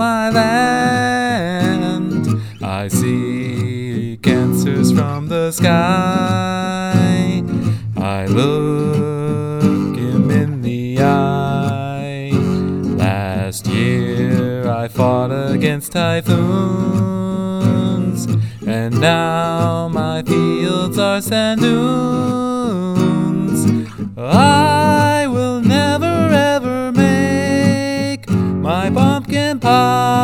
my land. I see cancers from the sky. I look him in the eye. Last year I fought against typhoons, and now my fields are sand dunes. I will never ever make my pumpkin pie.